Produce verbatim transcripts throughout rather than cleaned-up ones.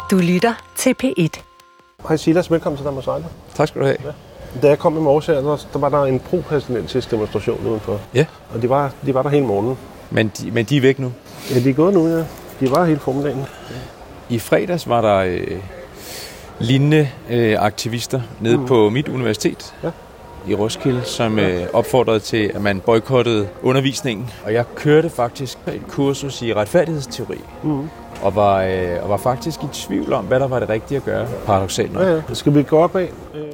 Du lytter til P et. Hej Silas, velkommen til Danmarks Radio. Tak skal du have. Ja. Da jeg kom i morges her, der, der var der en pro-palæstinensisk demonstration udenfor. Ja. Og de var, de var der hele morgenen. Men de, men de er væk nu? Ja, de er gået nu, ja. De var hele formiddagen. I fredags var der øh, lignende øh, aktivister nede mm. på mit universitet ja. i Roskilde, som øh, opfordrede til, at man boykottede undervisningen. Og jeg kørte faktisk et kursus i retfærdighedsteori. Mm. Og var, øh, og var faktisk i tvivl om, hvad der var det rigtige at gøre, paradoksalt nok. Ja, ja. Skal vi gå op af?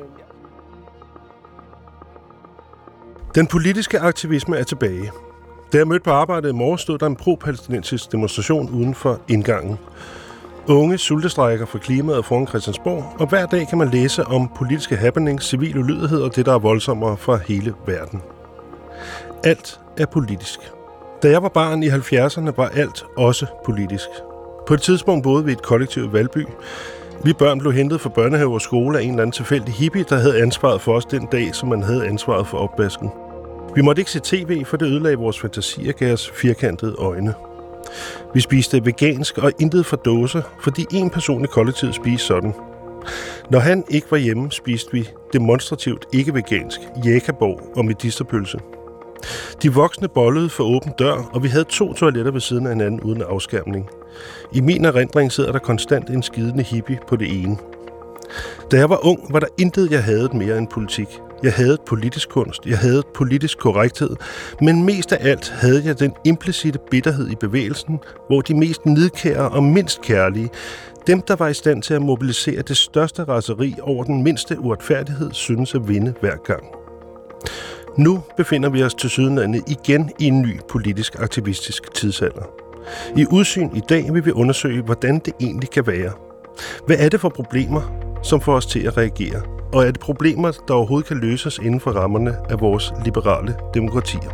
Den politiske aktivisme er tilbage. Da jeg mødte på arbejdet i morges, stod der en pro-palæstinensisk demonstration uden for indgangen. Unge sultestrejker for klimaet foran Christiansborg, og hver dag kan man læse om politiske happenings, civil ulydighed og det, der er voldsommere fra hele verden. Alt er politisk. Da jeg var barn i halvfjerdserne, var alt også politisk. På et tidspunkt boede vi i et kollektiv i Valby. Vi børn blev hentet fra børnehave og skole af en eller anden tilfældig hippie, der havde ansvaret for os den dag, som man havde ansvaret for opvasken. Vi måtte ikke se tv, for det ødelagde vores fantasi og gav os firkantede øjne. Vi spiste vegansk og intet fra dåser, fordi en person i kollektivet spiste sådan. Når han ikke var hjemme, spiste vi demonstrativt ikke-vegansk jækaborg og medisterpølse. De voksne bollede for åben dør, og vi havde to toiletter ved siden af hinanden uden afskærmning. I min erindring sidder der konstant en skidende hippie på det ene. Da jeg var ung, var der intet, jeg havde mere end politik. Jeg havde politisk kunst, jeg havde politisk korrekthed, men mest af alt havde jeg den implicitte bitterhed i bevægelsen, hvor de mest nidkære og mindst kærlige, dem der var i stand til at mobilisere det største raseri over den mindste uretfærdighed, synes at vinde hver gang. Nu befinder vi os tilsyneladende igen i en ny politisk aktivistisk tidsalder. I Udsyn i dag vil vi undersøge, hvordan det egentlig kan være. Hvad er det for problemer, som får os til at reagere? Og er det problemer, der overhovedet kan løses inden for rammerne af vores liberale demokratier?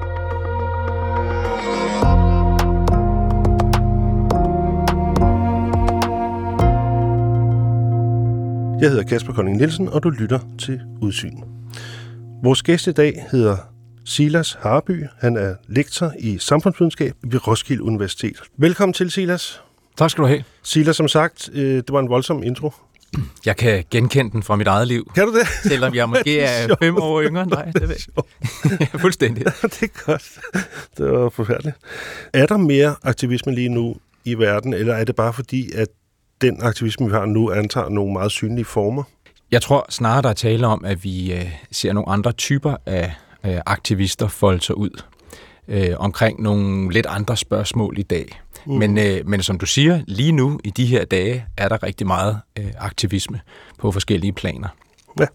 Jeg hedder Kasper Kolding Nielsen, og du lytter til Udsyn. Vores gæst i dag hedder Silas Harby. Han er lektor i samfundsvidenskab ved Roskilde Universitet. Velkommen til, Silas. Tak skal du have. Silas, som sagt, det var en voldsom intro. Jeg kan genkende den fra mit eget liv. Kan du det? Selvom jeg måske er, er fem år yngre end dig. Det er fuldstændig. Ja, det er godt. Det var forfærdeligt. Er der mere aktivisme lige nu i verden, eller er det bare fordi, at den aktivisme, vi har nu, antager nogle meget synlige former? Jeg tror snarere, der er tale om, at vi øh, ser nogle andre typer af øh, aktivister folde sig ud øh, omkring nogle lidt andre spørgsmål i dag. Mm. Men, øh, men som du siger, lige nu i de her dage er der rigtig meget øh, aktivisme på forskellige planer. Ja.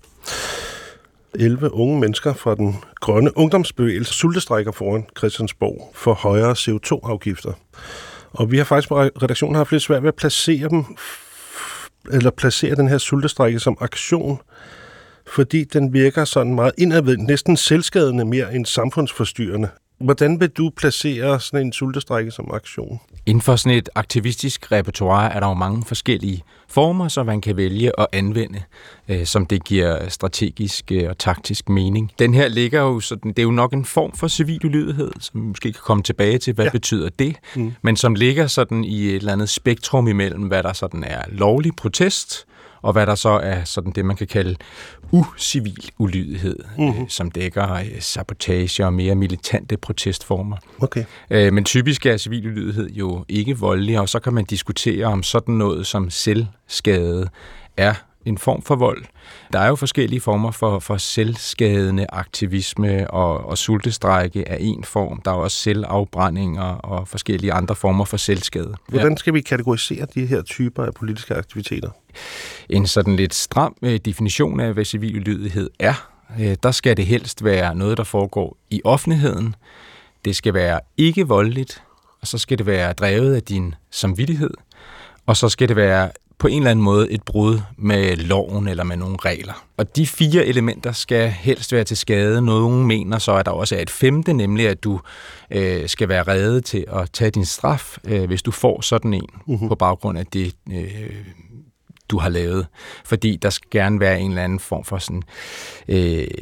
elleve unge mennesker fra den grønne ungdomsbevægelse sultestrejker foran Christiansborg for højere C O to afgifter. Og vi har faktisk på redaktionen haft lidt svært ved at placere dem, eller placere den her sultestrejke som aktion, fordi den virker sådan meget indadvendt, næsten selvskadende mere end samfundsforstyrrende. Hvordan vil du placere sådan en sultestrejke som aktion? Inden for sådan et aktivistisk repertoire er der jo mange forskellige former, som man kan vælge at anvende, øh, som det giver strategisk øh, og taktisk mening. Den her ligger jo sådan, det er jo nok en form for civil ulydighed, som vi måske kan komme tilbage til, hvad ja. betyder det, mm. men som ligger sådan i et eller andet spektrum imellem, hvad der sådan er lovlig protest, og hvad der så er sådan det, man kan kalde ucivil ulydighed, mm-hmm. øh, som dækker øh, sabotage og mere militante protestformer. Okay. Øh, men typisk er civil ulydighed jo ikke voldelig, og så kan man diskutere om sådan noget som selvskade er en form for vold. Der er jo forskellige former for, for selvskadende aktivisme, og, og sultestrejke er en form. Der er også selvafbrændinger og forskellige andre former for selvskade. Hvordan skal vi kategorisere de her typer af politiske aktiviteter? En sådan lidt stram øh, definition af, hvad civil ulydighed er. Øh, der skal det helst være noget, der foregår i offentligheden. Det skal være ikke voldeligt, og så skal det være drevet af din samvittighed, og så skal det være på en eller anden måde et brud med loven eller med nogle regler. Og de fire elementer skal helst være til skade. Nogle mener så, at der også er et femte, nemlig at du øh, skal være rede til at tage din straf, øh, hvis du får sådan en, uh-huh. på baggrund af det, øh, du har lavet. Fordi der skal gerne være en eller anden form for sådan, øh,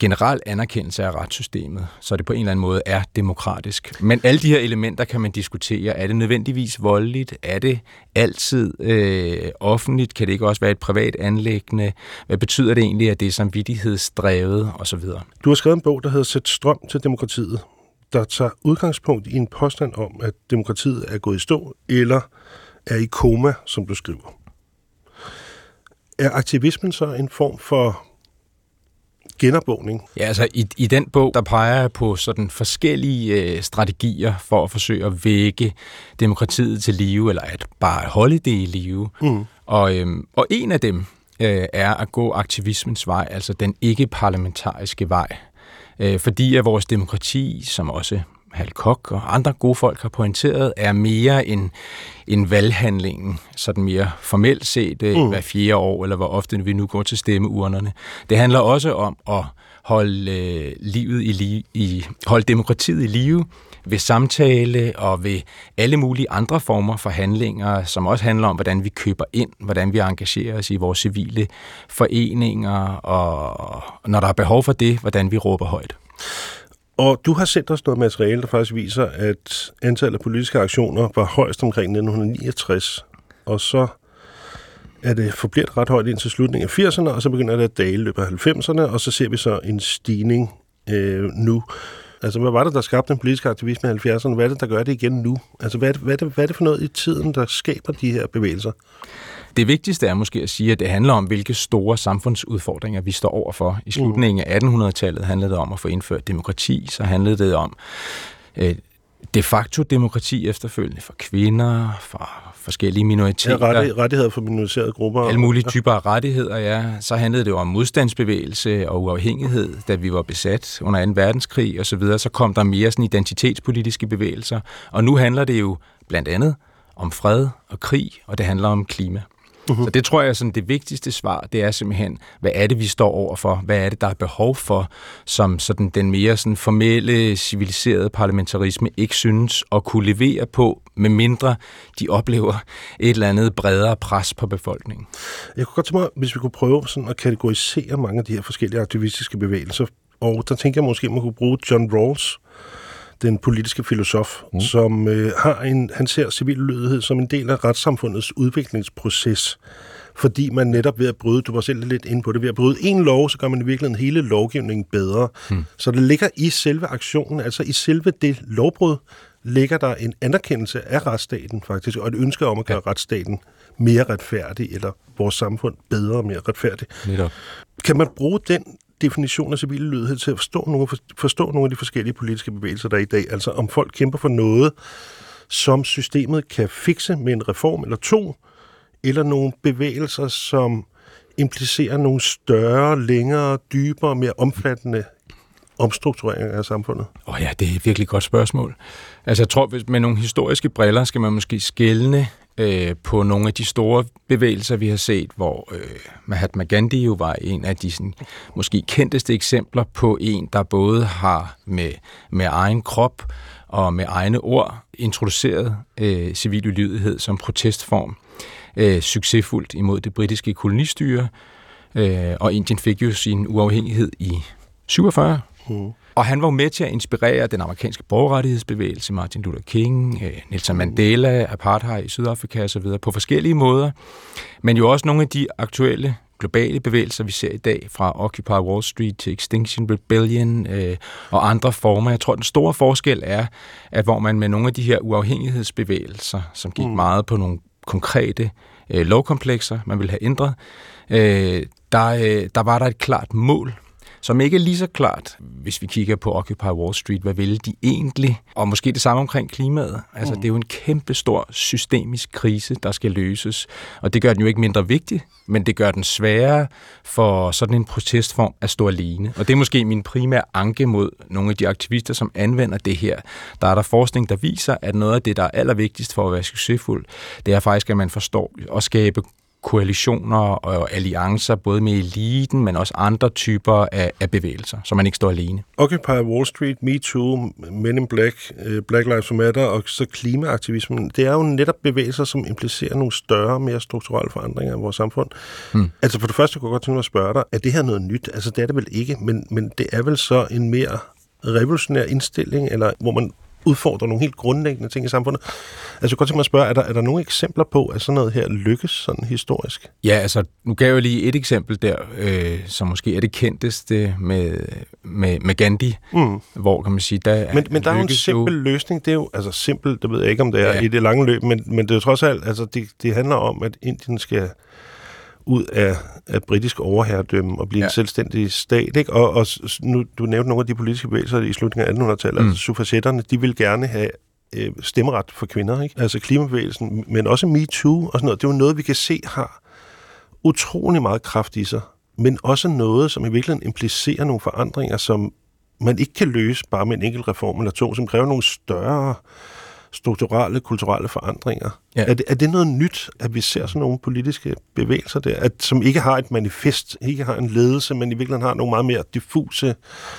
generel anerkendelse af retssystemet, så det på en eller anden måde er demokratisk. Men alle de her elementer kan man diskutere. Er det nødvendigvis voldeligt? Er det altid øh, offentligt? Kan det ikke også være et privat anliggende? Hvad betyder det egentlig, at det er samvittighedsdrevet osv.? Du har skrevet en bog, der hedder Sæt strøm til demokratiet, der tager udgangspunkt i en påstand om, at demokratiet er gået i stå, eller er i koma, som du skriver. Er aktivismen så en form for genopvågning? Ja, altså i, i den bog, der peger jeg på sådan forskellige øh, strategier for at forsøge at vække demokratiet til live, eller at bare holde det i live. Mm. Og, øhm, og en af dem øh, er at gå aktivismens vej, altså den ikke-parlamentariske vej. Øh, fordi at vores demokrati, som også Hal Koch og andre gode folk har pointeret, er mere en, en valghandlingen, sådan mere formelt set mm. hver fjerde år, eller hvor ofte vi nu går til stemmeurnerne. Det handler også om at holde øh, livet i, li- i holde demokratiet i live ved samtale og ved alle mulige andre former for handlinger, som også handler om, hvordan vi køber ind, hvordan vi engagerer os i vores civile foreninger, og når der er behov for det, hvordan vi råber højt. Og du har sendt os noget materiale, der faktisk viser, at antallet af politiske aktioner var højst omkring nitten niogtres, og så er det forblivet ret højt indtil slutningen af firserne, og så begynder det at dale i løbet af halvfemserne, og så ser vi så en stigning øh, nu. Altså, hvad var det, der skabte den politiske aktivisme i halvfjerdserne? Hvad er det, der gør det igen nu? Altså, hvad er det, hvad er det, hvad er det for noget i tiden, der skaber de her bevægelser? Det vigtigste er måske at sige, at det handler om, hvilke store samfundsudfordringer vi står overfor. I slutningen af attenhundredetallet handlede det om at få indført demokrati, så handlede det om øh, de facto demokrati efterfølgende for kvinder, for forskellige minoriteter. Ja, ret, rettigheder for minoriserede grupper. Alle mulige typer af rettigheder, ja. Så handlede det om modstandsbevægelse og uafhængighed, da vi var besat under anden verdenskrig osv. Så, så kom der mere sådan identitetspolitiske bevægelser. Og nu handler det jo blandt andet om fred og krig, og det handler om klima. Uh-huh. Så det tror jeg er sådan det vigtigste svar, det er simpelthen, hvad er det, vi står overfor? Hvad er det, der er behov for, som sådan den mere sådan formelle, civiliserede parlamentarisme ikke synes at kunne levere på, med mindre de oplever et eller andet bredere pres på befolkningen. Jeg kunne godt tænke mig, hvis vi kunne prøve sådan at kategorisere mange af de her forskellige aktivistiske bevægelser, og der tænker jeg måske, at man kunne bruge John Rawls, den politiske filosof, mm. som øh, har en, han ser civil ulydighed som en del af retssamfundets udviklingsproces, fordi man netop ved at bryde, du var selv lidt inde på det, ved at bryde en lov, så gør man i virkeligheden hele lovgivningen bedre. Mm. Så det ligger i selve aktionen, altså i selve det lovbrud, ligger der en anerkendelse af retsstaten faktisk, og et ønske om at gøre ja. retsstaten mere retfærdig, eller vores samfund bedre og mere retfærdig. Netop. Kan man bruge den definition af civil ulydighed til at forstå nogle, forstå nogle af de forskellige politiske bevægelser, der er i dag? Altså om folk kæmper for noget, som systemet kan fikse med en reform eller to, eller nogle bevægelser, som implicerer nogle større, længere, dybere, mere omfattende omstruktureringer af samfundet? Åh oh ja, det er et virkelig godt spørgsmål. Altså jeg tror, hvis med nogle historiske briller skal man måske skelne øh, på nogle af de store bevægelser, vi har set, hvor øh, Mahatma Gandhi jo var en af de sådan, måske kendteste eksempler på en, der både har med, med egen krop og med egne ord introduceret øh, civil ulydighed som protestform øh, succesfuldt imod det britiske kolonistyre, øh, og Indien fik jo sin uafhængighed i syvogfyrre. Mm. Og han var med til at inspirere den amerikanske borgerrettighedsbevægelse, Martin Luther King, øh, Nelson Mandela, apartheid i Sydafrika osv. på forskellige måder. Men jo også nogle af de aktuelle globale bevægelser, vi ser i dag, fra Occupy Wall Street til Extinction Rebellion øh, og andre former. Jeg tror, den store forskel er, at hvor man med nogle af de her uafhængighedsbevægelser, som gik mm. meget på nogle konkrete øh, lovkomplekser, man ville have ændret, øh, der, øh, der var der et klart mål, som ikke er lige så klart, hvis vi kigger på Occupy Wall Street. Hvad ville de egentlig? Og måske det samme omkring klimaet. Altså, mm. det er jo en kæmpe stor systemisk krise, der skal løses. Og det gør den jo ikke mindre vigtig, men det gør den sværere for sådan en protestform at stå alene. Og det er måske min primære anke mod nogle af de aktivister, som anvender det her. Der er der forskning, der viser, at noget af det, der er allervigtigst for at være succesfuld, det er faktisk, at man forstår at skabe koalitioner og alliancer, både med eliten, men også andre typer af, af bevægelser, så man ikke står alene. Occupy Wall Street, MeToo, Men in Black, Black Lives Matter og så klimaaktivismen, det er jo netop bevægelser, som implicerer nogle større, mere strukturelle forandringer i vores samfund. Hmm. Altså for det første kunne jeg godt tænke mig at spørge dig, er det her noget nyt? Altså det er det vel ikke, men, men det er vel så en mere revolutionær indstilling, eller hvor man udfordrer nogle helt grundlæggende ting i samfundet. Altså, jeg kan godt tænke mig at spørge, er der, er der nogle eksempler på, at sådan noget her lykkes sådan historisk? Ja, altså, nu gav jeg lige et eksempel der, øh, som måske er det kendteste med, med, med Gandhi, mm. hvor kan man sige, der Men, men der er jo en simpel jo... løsning, det er jo, altså simpelt, det ved jeg ikke, om det er ja. i det lange løb, men, men det er jo trods alt, altså, det, det handler om, at Indien skal ud af, af britisk overherredømme og blive ja. en selvstændig stat, ikke? Og, og nu, du nævnte nogle af de politiske bevægelser i slutningen af attenhundredetallet, mm. altså suffragetterne, de vil gerne have øh, stemmeret for kvinder, ikke? Altså klimabevægelsen, men også MeToo og sådan noget. Det er jo noget, vi kan se har utrolig meget kraft i sig, men også noget, som i virkeligheden implicerer nogle forandringer, som man ikke kan løse bare med en enkelt reform eller to, som kræver nogle større strukturelle, kulturelle forandringer. Ja. Er, det, er det noget nyt, at vi ser sådan nogle politiske bevægelser der, at, som ikke har et manifest, ikke har en ledelse, men i virkeligheden har nogle meget mere diffuse,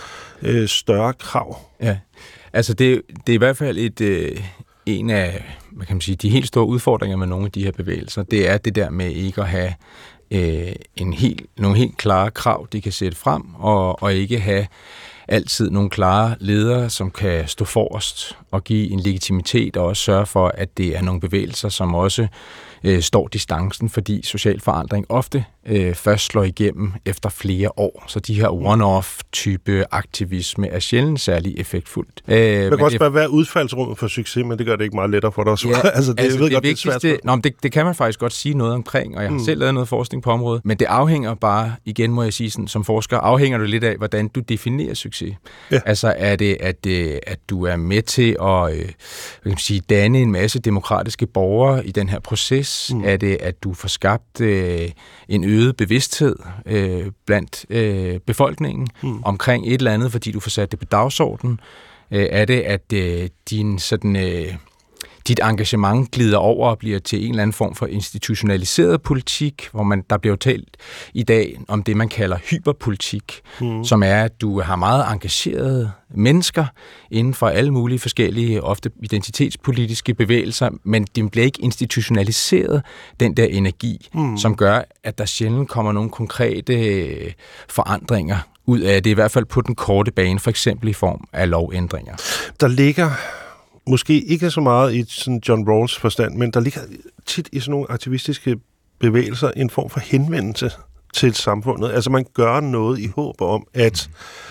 øh, større krav? Ja, altså det, det er i hvert fald et, øh, en af, hvad kan man sige, de helt store udfordringer med nogle af de her bevægelser, det er det der med ikke at have øh, en helt, nogle helt klare krav, de kan sætte frem, og, og ikke have altid nogle klare ledere, som kan stå forrest og give en legitimitet, og også sørge for, at det er nogle bevægelser, som også øh, står distancen, fordi social forandring ofte øh, først slår igennem efter flere år. Så de her one-off-type aktivisme er sjældent særlig effektfuldt. Øh, Man kan også bare være udfaldsrummet for succes, men det gør det ikke meget lettere for dig at svare. Ja, altså, det, altså, jeg ved det godt, vigtigste, det er svært. Nå, det, det kan man faktisk godt sige noget omkring, og jeg har mm. selv lavet noget forskning på området, men det afhænger bare, igen må jeg sige, sådan, som forsker, afhænger du lidt af, hvordan du definerer succes. Ja. Altså er det, at, at du er med til at øh, kan man sige, danne en masse demokratiske borgere i den her proces? Mm. Er det, at du får skabt øh, en øget bevidsthed øh, blandt øh, befolkningen mm. omkring et eller andet, fordi du får sat det på dagsordenen? Øh, er det, at øh, din sådan... Øh, dit engagement glider over og bliver til en eller anden form for institutionaliseret politik, hvor man, der bliver jo talt i dag om det, man kalder hyperpolitik, mm. som er, at du har meget engagerede mennesker inden for alle mulige forskellige, ofte identitetspolitiske bevægelser, men det bliver ikke institutionaliseret, den der energi, mm. som gør, at der sjældent kommer nogle konkrete forandringer ud af det, i hvert fald på den korte bane, for eksempel i form af lovændringer. Der ligger måske ikke så meget i sådan John Rawls forstand, men der ligger tit i sådan nogle aktivistiske bevægelser en form for henvendelse til samfundet. Altså man gør noget i håb om, at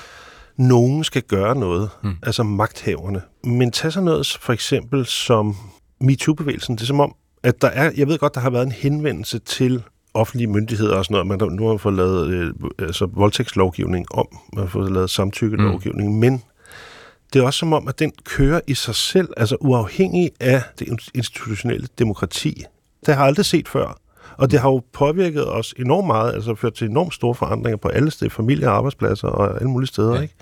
mm. nogen skal gøre noget, mm. altså magthaverne. Men tag så noget for eksempel som MeToo-bevægelsen. Det er som om, at der er, jeg ved godt, der har været en henvendelse til offentlige myndigheder og sådan noget, man nu har fået lavet øh, altså voldtægtslovgivning om, man har fået lavet samtykkelovgivning, mm. men det er også som om, at den kører i sig selv, altså uafhængig af det institutionelle demokrati. Det har jeg aldrig set før. Og det har jo påvirket os enormt meget, altså ført til enormt store forandringer på alle steder, familie, arbejdspladser og alle mulige steder. Ja. Ikke?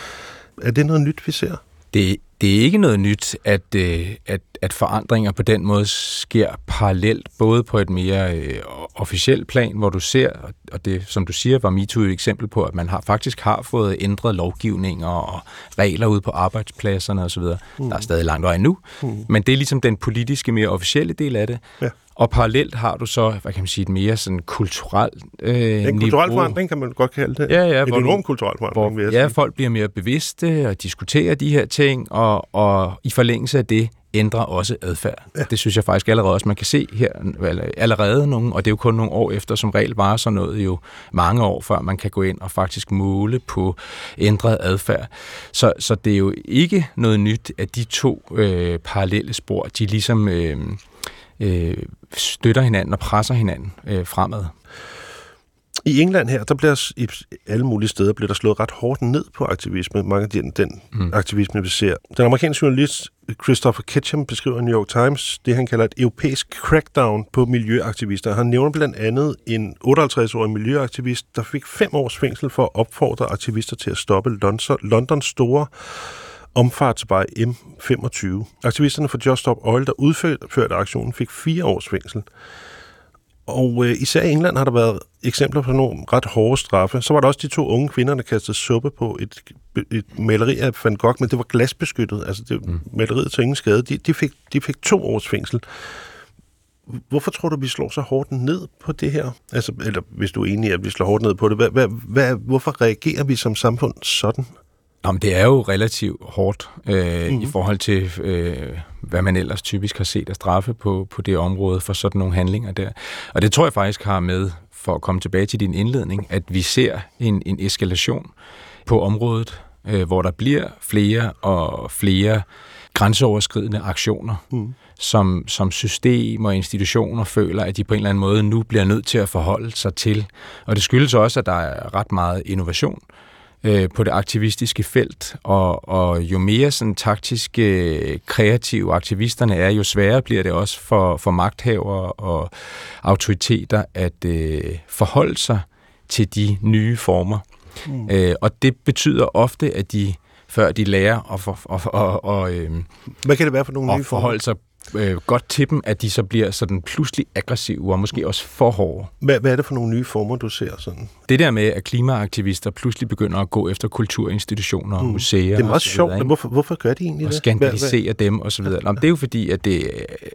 Er det noget nyt, vi ser? Det, det er ikke noget nyt, at, at, at forandringer på den måde sker parallelt, både på et mere øh, officielt plan, hvor du ser, og det, som du siger, var MeToo et eksempel på, at man har faktisk har fået ændret lovgivninger og regler ude på arbejdspladserne osv. Mm. Der er stadig langt vej nu, mm. men det er ligesom den politiske, mere officielle del af det. Ja. Og parallelt har du så, hvad kan man sige, et mere sådan kulturelt øh, niveau. En kulturel forandring kan man godt kalde det. Ja, ja. En enorm kulturel forandring, hvor, ja, folk bliver mere bevidste og diskuterer de her ting, og, og i forlængelse af det ændrer også adfærd. Ja. Det synes jeg faktisk allerede også, man kan se her allerede nogen, og det er jo kun nogle år efter, som regel var så noget jo mange år før, man kan gå ind og faktisk måle på ændret adfærd. Så, så det er jo ikke noget nyt, at de to øh, parallelle spor, de ligesom øh, øh, støtter hinanden og presser hinanden øh, fremad. I England her, der bliver i alle mulige steder bliver der slået ret hårdt ned på aktivisme. Mange af den, den mm. aktivisme, vi ser. Den amerikanske journalist Christopher Ketchum beskriver i New York Times det, han kalder et europæisk crackdown på miljøaktivister. Han nævner blandt andet en otteoghalvtreds-årig miljøaktivist, der fik fem års fængsel for at opfordre aktivister til at stoppe Londons store omfartsvej M femogtyve. Aktivisterne for Just Stop Oil, der udførte aktionen, fik fire års fængsel. Og øh, især i England har der været eksempler på nogle ret hårde straffe. Så var der også de to unge kvinder, der kastede suppe på et, et maleri af Van Gogh, men det var glasbeskyttet. Altså det, mm. maleriet til ingen skade. De, de, fik, de fik to års fængsel. Hvorfor tror du, vi slår så hårdt ned på det her? Altså, eller hvis du er enig i, at vi slår hårdt ned på det, hvad, hvad, hvad, hvorfor reagerer vi som samfund sådan? Jamen, det er jo relativt hårdt øh, mm-hmm. i forhold til, øh, hvad man ellers typisk har set af straffe på, på det område for sådan nogle handlinger der. Og det tror jeg faktisk har med, for at komme tilbage til din indledning, at vi ser en, en eskalation på området, øh, hvor der bliver flere og flere grænseoverskridende aktioner, mm. som, som system og institutioner føler, at de på en eller anden måde nu bliver nødt til at forholde sig til. Og det skyldes også, at der er ret meget innovation øh, på det aktivistiske felt, og, og jo mere sådan taktisk øh, kreative aktivisterne er, jo sværere bliver det også for, for magthavere og autoriteter at øh, forholde sig til de nye former. Mm. Øh, og det betyder ofte, at de før de lærer at, for, og, og, og, øh, Hvad kan det være for nogle nye forholde sig øh, godt til dem, at de så bliver sådan pludselig aggressive og måske også for hårde. Hvad, hvad er det for nogle nye former, du ser sådan? Det der med, at klimaaktivister pludselig begynder at gå efter kulturinstitutioner og mm. museer. Det er meget sjovt, men hvorfor, hvorfor gør de egentlig og det? Og skandalisere dem og så videre. Nå, det er jo fordi, at det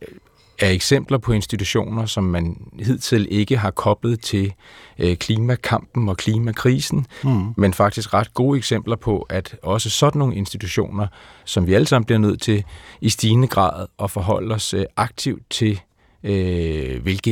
er eksempler på institutioner, som man hidtil ikke har koblet til øh, klimakampen og klimakrisen, mm. men faktisk ret gode eksempler på, at også sådan nogle institutioner, som vi alle sammen bliver nødt til i stigende grad at forholde os øh, aktivt til, øh, hvilke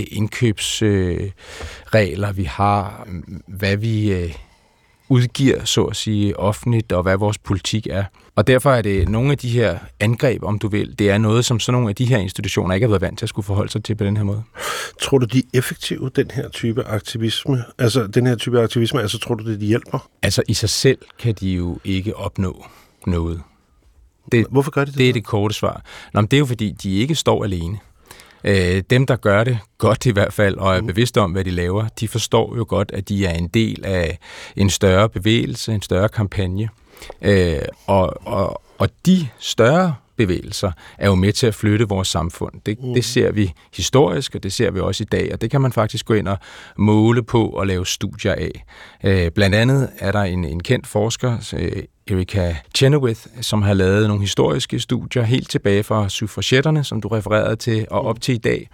indkøbsregler øh, vi har, hvad vi øh, udgiver, så at sige, offentligt, og hvad vores politik er. Og derfor er det nogle af de her angreb, om du vil, det er noget, som sådan nogle af de her institutioner ikke har været vant til at skulle forholde sig til på den her måde. Tror du, de er effektive, den her type aktivisme? Altså, den her type aktivisme, altså tror du, det de hjælper? Altså, i sig selv kan de jo ikke opnå noget. Det, Hvorfor gør de det? Det er det korte svar. Nå, men det er jo, fordi de ikke står alene. Øh, dem, der gør det godt i hvert fald, og er mm. bevidste om, hvad de laver, de forstår jo godt, at de er en del af en større bevægelse, en større kampagne. Øh, og, og, og de større bevægelser er jo med til at flytte vores samfund. Det, mm. det ser vi historisk, og det ser vi også i dag, og det kan man faktisk gå ind og måle på og lave studier af. Øh, blandt andet er der en, en kendt forsker, øh, Erika Chenoweth, som har lavet nogle historiske studier helt tilbage fra suffragetterne, som du refererede til, og op til i dag,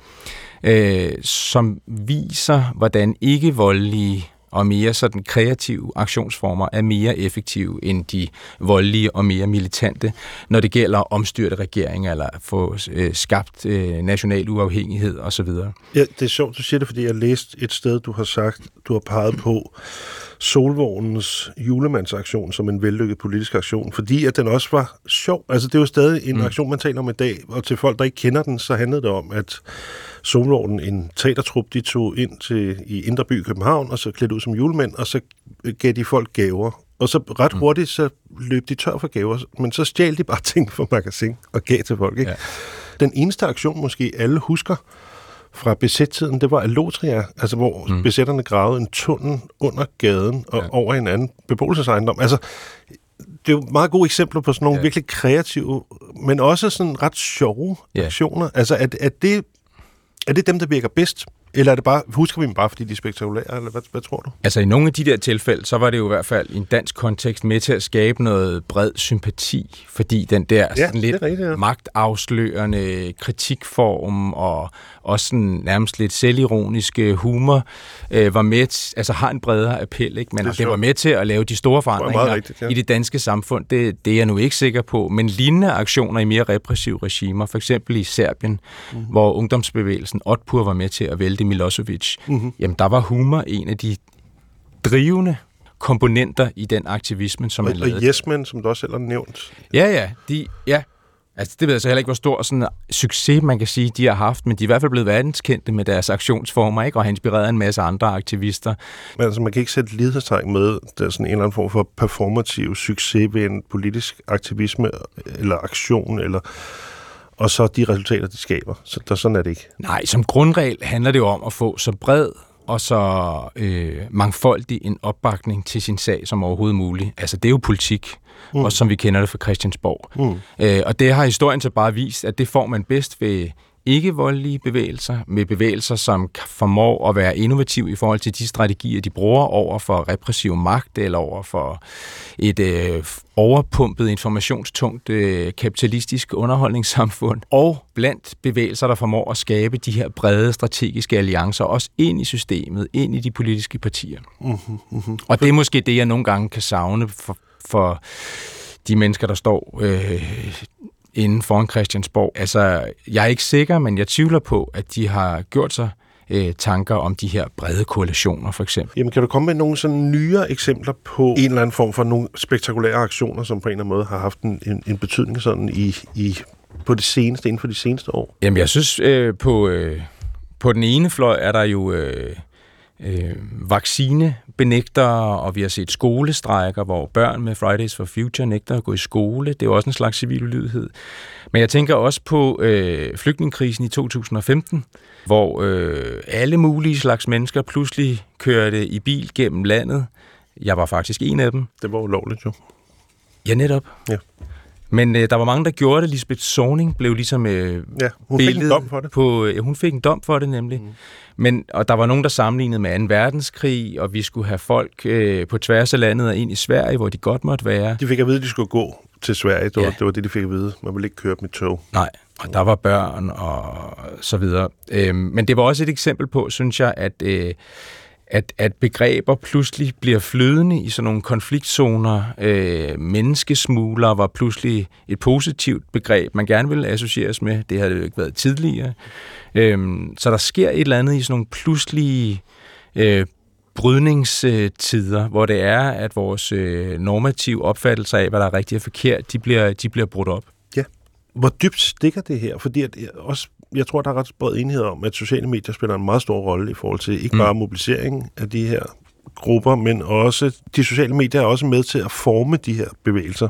øh, som viser, hvordan ikke-voldelige og mere sådan kreative aktionsformer er mere effektive end de voldelige og mere militante, når det gælder at omstyrte regeringer eller få øh, skabt øh, national uafhængighed osv. Ja, det er sjovt, du siger det, fordi jeg læste et sted, du har sagt, du har peget på Solvognens julemandsaktion som en vellykket politisk aktion, fordi at den også var sjov. Altså det er jo stadig en mm. aktion, man taler om i dag, og til folk, der ikke kender den, så handlede det om, at Solvognen, en teatertrup, de tog ind til i Indre By i København, og så klædte ud som julemænd, og så gav de folk gaver. Og så ret hurtigt, så løb de tør for gaver, men så stjal de bare ting fra magasin og gav til folk. Ikke? Ja. Den eneste aktion, måske alle husker fra besættiden, det var Allotria, altså hvor mm. besætterne gravede en tunnel under gaden og ja. over en anden beboelsesejendom. Altså, det er jo meget gode eksempler på sådan nogle ja. virkelig kreative, men også sådan ret sjove ja. aktioner. Altså, er, er, det, er det dem, der virker bedst? Eller er det bare, husker vi dem bare, fordi de er spektakulære, eller hvad, hvad tror du? Altså i nogle af de der tilfælde, så var det jo i hvert fald i en dansk kontekst med til at skabe noget bred sympati, fordi den der ja, sådan lidt rigtigt, ja. magtafslørende kritikform og også sådan nærmest lidt selvironiske humor øh, var med, t- altså har en bredere appel, ikke? Men det, det var med til at lave de store forandringer rigtigt, ja. i det danske samfund. Det, det er jeg nu ikke sikker på, men lignende aktioner i mere repressive regimer, for eksempel i Serbien, mm-hmm. hvor ungdomsbevægelsen Otpor var med til at vælte Milosevic, mm-hmm. jamen der var humor en af de drivende komponenter i den aktivisme, som man lavede. Og Yes Men, som du også selv har nævnt. Ja, ja. De, ja. Altså, det ved jeg så heller ikke, hvor stor sådan succes, man kan sige, de har haft, men de er i hvert fald blevet verdenskendte med deres aktionsformer, ikke? Og har inspireret en masse andre aktivister. Men altså, man kan ikke sætte lighedstegn med, der er sådan en eller anden form for performativ succes ved en politisk aktivisme eller aktion, eller og så de resultater, de skaber. Så der, sådan er det ikke. Nej, som grundregel handler det jo om at få så bred og så øh, mangfoldig en opbakning til sin sag som overhovedet muligt. Altså, det er jo politik, mm. også som vi kender det fra Christiansborg. Mm. Øh, og det har historien så bare vist, at det får man bedst ved ikke-voldelige bevægelser, med bevægelser, som formår at være innovative i forhold til de strategier, de bruger over for repressiv magt eller over for et øh, overpumpet, informationstungt øh, kapitalistisk underholdningssamfund, og blandt bevægelser, der formår at skabe de her brede strategiske alliancer, også ind i systemet, ind i de politiske partier. Mm-hmm, mm-hmm. Og det er måske det, jeg nogle gange kan savne for, for de mennesker, der står øh, inden foran Christiansborg. Altså, jeg er ikke sikker, men jeg tvivler på, at de har gjort sig øh, tanker om de her brede koalitioner, for eksempel. Jamen, kan du komme med nogle sådan nyere eksempler på en eller anden form for nogle spektakulære aktioner, som på en eller anden måde har haft en, en, en betydning sådan i, i, på det seneste, inden for de seneste år? Jamen, jeg synes, øh, på, øh, på den ene fløj er der jo øh, øh, vaccinebenægtere, og vi har set skolestrejker, hvor børn med Fridays for Future nægter at gå i skole. Det er jo også en slags civil ulydighed. Men jeg tænker også på øh, flygtningekrisen i to tusind og femten, hvor øh, alle mulige slags mennesker pludselig kørte i bil gennem landet. Jeg var faktisk en af dem. Det var ulovligt jo. Ja, netop. Ja. Men øh, der var mange, der gjorde det. Lisbeth Zornig blev ligesom øh, ja, hun fik en dom for det. På, øh, hun fik en dom for det nemlig. Mm. Men, og der var nogen, der sammenlignede med anden verdenskrig, og vi skulle have folk øh, på tværs af landet og ind i Sverige, hvor de godt måtte være. De fik at vide, at de skulle gå til Sverige. Det var, ja. det, var det, de fik at vide. Man ville ikke køre dem i tog. Nej, og der var børn og så videre. Øh, men det var også et eksempel på, synes jeg, at... Øh, At, at begreber pludselig bliver flydende i sådan nogle konfliktzoner. Øh, menneskesmugler var pludselig et positivt begreb, man gerne ville associeres med. Det har det jo ikke været tidligere. Øh, så der sker et eller andet i sådan nogle pludselige øh, brydningstider, hvor det er, at vores øh, normative opfattelser af, hvad der er rigtigt og forkert, de bliver, de bliver brudt op. Ja. Hvor dybt stikker det her? Fordi at også... Jeg tror, der er ret bred enighed om, at sociale medier spiller en meget stor rolle i forhold til ikke bare mobilisering af de her grupper, men også de sociale medier er også med til at forme de her bevægelser.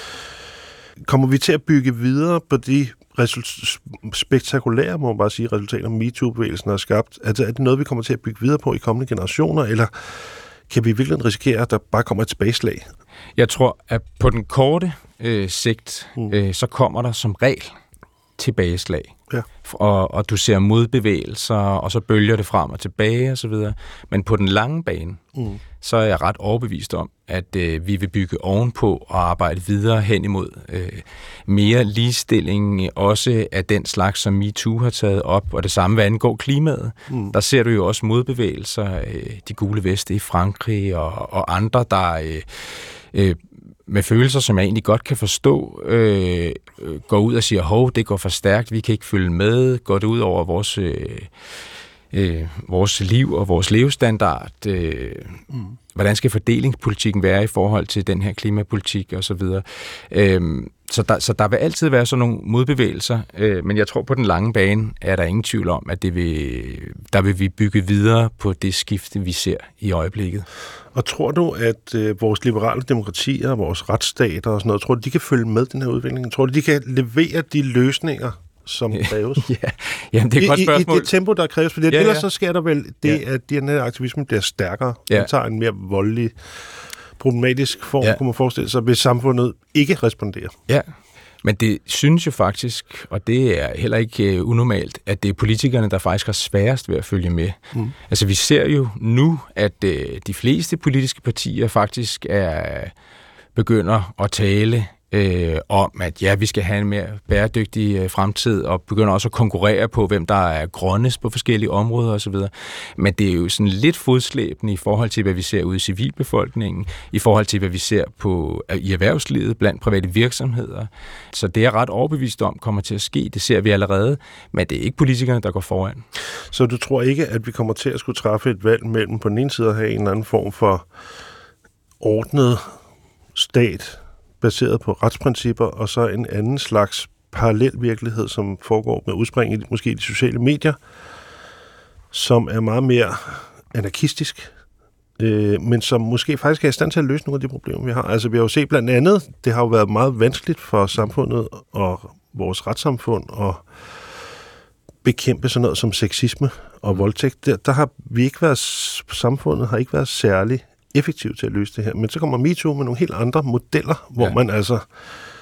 Kommer vi til at bygge videre på de result- spektakulære, må man bare sige, resultater, MeToo-bevægelsen har skabt? Altså, er det noget, vi kommer til at bygge videre på i kommende generationer, eller kan vi virkelig risikere, at der bare kommer et tilbageslag? Jeg tror, at på den korte øh, sigt, mm. øh, så kommer der som regel tilbageslag. Ja. Og, og du ser modbevægelser, og så bølger det frem og tilbage og så videre. Men på den lange bane, mm. så er jeg ret overbevist om, at øh, vi vil bygge ovenpå og arbejde videre hen imod øh, mere ligestilling, også af den slags, som MeToo har taget op, og det samme, hvad angår klimaet. Mm. Der ser du jo også modbevægelser, øh, de gule veste i Frankrig og, og andre, der øh, øh, med følelser, som jeg egentlig godt kan forstå, øh, går ud og siger, hov, det går for stærkt, vi kan ikke følge med, går det ud over vores, øh, øh, vores liv og vores levestandard, øh, mm. hvordan skal fordelingspolitikken være i forhold til den her klimapolitik og så videre. Øh, så, der, så der vil altid være sådan nogle modbevægelser, øh, men jeg tror på den lange bane er der ingen tvivl om, at det vil, der vil vi bygge videre på det skifte, vi ser i øjeblikket. Og tror du, at øh, vores liberale demokratier, vores retsstater og sådan noget, tror du, de kan følge med den her udvikling? Tror du, de kan levere de løsninger, som kræves? ja, jamen det er et godt spørgsmål. I, I det tempo, der kræves, for ja, ellers ja. så sker der vel det, ja. at den her aktivisme bliver stærkere. Ja. Den tager en mere voldelig, problematisk form, ja. kunne man forestille sig, hvis samfundet ikke responderer. Ja, men det synes jo faktisk, og det er heller ikke uh, unormalt, at det er politikerne, der faktisk har sværest ved at følge med. Mm. Altså vi ser jo nu, at uh, de fleste politiske partier faktisk er begynder at tale øh, om, at ja, vi skal have en mere bæredygtig øh, fremtid, og begynder også at konkurrere på, hvem der er grønnest på forskellige områder osv. Men det er jo sådan lidt fodslæbende i forhold til, hvad vi ser ude i civilbefolkningen, i forhold til, hvad vi ser på i erhvervslivet blandt private virksomheder. Så det er ret overbevist om, kommer til at ske. Det ser vi allerede, men det er ikke politikerne, der går foran. Så du tror ikke, at vi kommer til at skulle træffe et valg mellem på den ene side at have en eller anden form for ordnet stat, baseret på retsprincipper, og så en anden slags parallel virkelighed, som foregår med udspring i måske de sociale medier, som er meget mere anarkistisk, øh, men som måske faktisk er i stand til at løse nogle af de problemer, vi har. Altså vi har jo set blandt andet, det har jo været meget vanskeligt for samfundet og vores retssamfund at bekæmpe sådan noget som sexisme og voldtægt. Der, der har vi ikke været, samfundet har ikke været særlig effektivt til at løse det her. Men så kommer MeToo med nogle helt andre modeller, hvor ja. man altså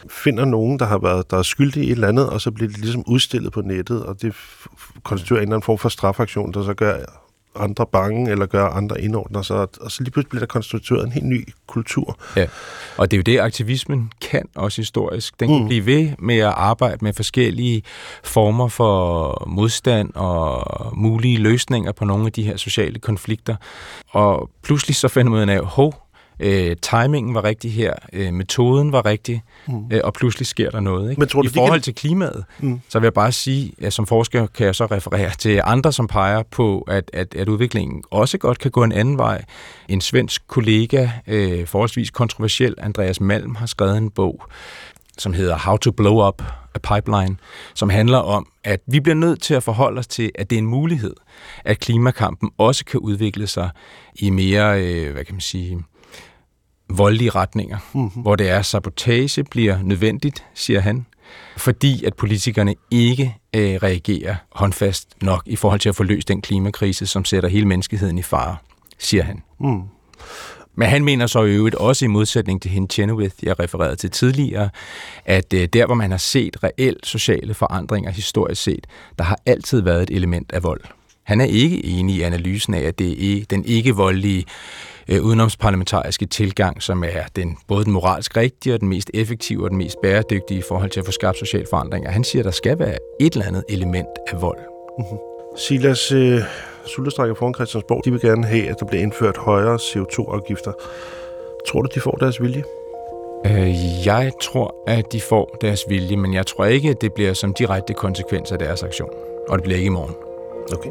finder nogen, der har været der er skyldige i et eller andet, og så bliver det ligesom udstillet på nettet, og det konstituerer en eller anden form for strafaktion, der så gør andre bange, eller gør andre indordner sig, og så lige pludselig bliver der konstitueret en helt ny kultur. Ja, og det er jo det, aktivismen kan også historisk. Den kan mm. blive ved med at arbejde med forskellige former for modstand og mulige løsninger på nogle af de her sociale konflikter. Og pludselig så finder man af, hov, Øh, timingen var rigtig her, øh, metoden var rigtig, mm. øh, og pludselig sker der noget. Ikke? Men tror du, I forhold kan... til klimaet, mm. så vil jeg bare sige, at som forsker kan jeg så referere til andre, som peger på, at, at, at udviklingen også godt kan gå en anden vej. En svensk kollega, øh, forholdsvis kontroversiel, Andreas Malm, har skrevet en bog, som hedder How to Blow Up a Pipeline, som handler om, at vi bliver nødt til at forholde os til, at det er en mulighed, at klimakampen også kan udvikle sig i mere, øh, hvad kan man sige, voldelige retninger, mm-hmm. hvor det er, sabotage bliver nødvendigt, siger han, fordi at politikerne ikke øh, reagerer håndfast nok i forhold til at få løst den klimakrise, som sætter hele menneskeheden i fare, siger han. Mm. Men han mener så i øvrigt også i modsætning til hende Chenoweth, jeg refererede til tidligere, at øh, der, hvor man har set reelt sociale forandringer historisk set, der har altid været et element af vold. Han er ikke enig i analysen af, at det er den ikke-voldelige øh, udenomsparlamentariske tilgang, som er den, både den moralsk rigtige og den mest effektive og den mest bæredygtige i forhold til at få skabt sociale forandringer. Han siger, at der skal være et eller andet element af vold. Mm-hmm. Silas, øh, sultestrækker foran Christiansborg, de vil gerne have, at der bliver indført højere C O to afgifter. Tror du, de får deres vilje? Øh, jeg tror, at de får deres vilje, men jeg tror ikke, at det bliver som direkte konsekvens af deres aktion. Og det bliver ikke i morgen. Okay.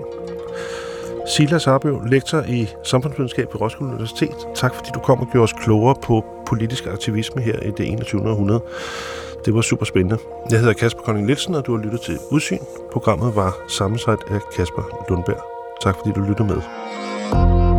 Silas Arbøv, lektor i samfundsvidenskab ved Roskilde Universitet. Tak fordi du kom og gjorde os klogere på politisk aktivisme her i det enogtyvende århundrede. Det var super spændende. Jeg hedder Kasper Kolding Nielsen, og du har lyttet til Udsyn. Programmet var sammensat af Kasper Lundberg. Tak fordi du lyttede med.